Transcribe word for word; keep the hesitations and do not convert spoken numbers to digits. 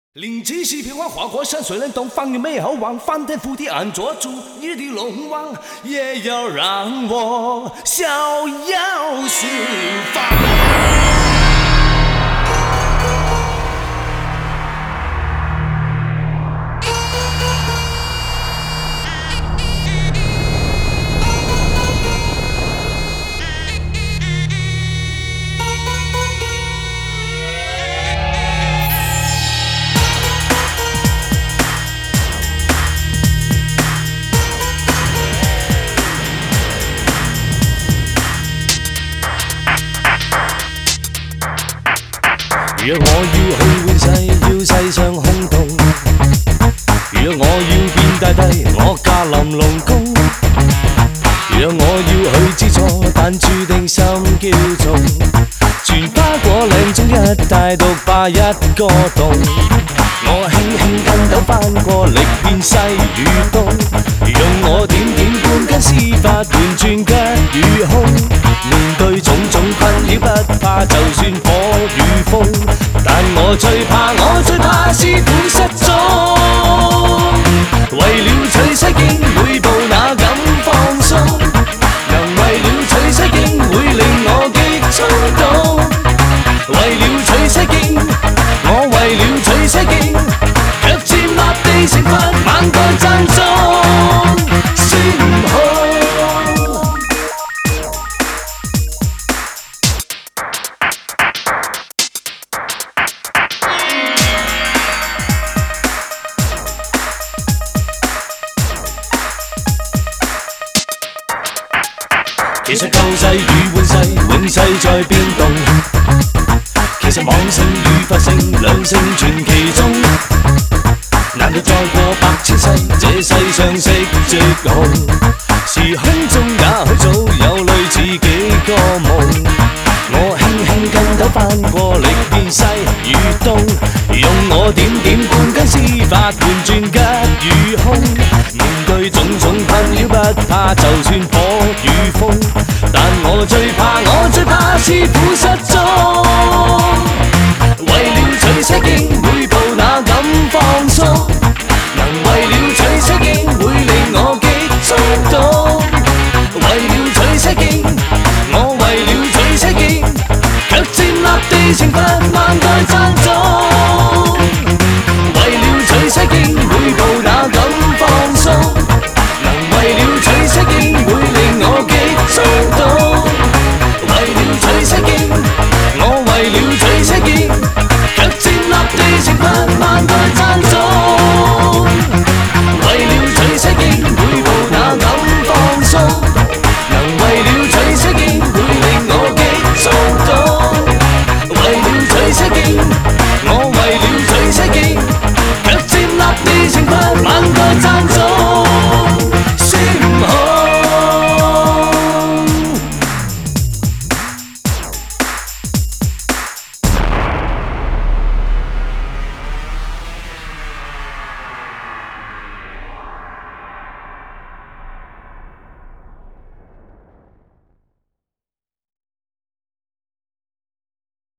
灵气西平缓，划过山水冷冻，放眼美好望，翻天覆地安坐住你的龙王，也要让我逍遥四方。若我要去換世，要世上空洞；若我要變大帝，我駕臨龍宮；若我要去知錯，但注定心驕縱。全花果嶺中一帶獨霸一個洞，我輕輕筋斗翻過，力遍西與東，用我點點半根絲髮換轉吉與凶。面對種種困擾不怕，就算火與風，但我最怕，我最怕師傅失蹤。為了取西經，每步哪敢放鬆？能為了取西經，會令我極衝動。為了取西經，我為了取西經，腳尖立地成佛，猛過讚頌孫悟空。其實救世與換世，永世在變動。其實往聖與佛聖，兩聖傳其中。難道再過百千世，這世上色即紅？時空中也許早有類自己個夢。我輕輕筋斗翻過，力變西與東，用我點點半根絲髮換轉吉與凶。面對種種困擾不怕，就算火與風，但我最怕，我最怕師傅失蹤。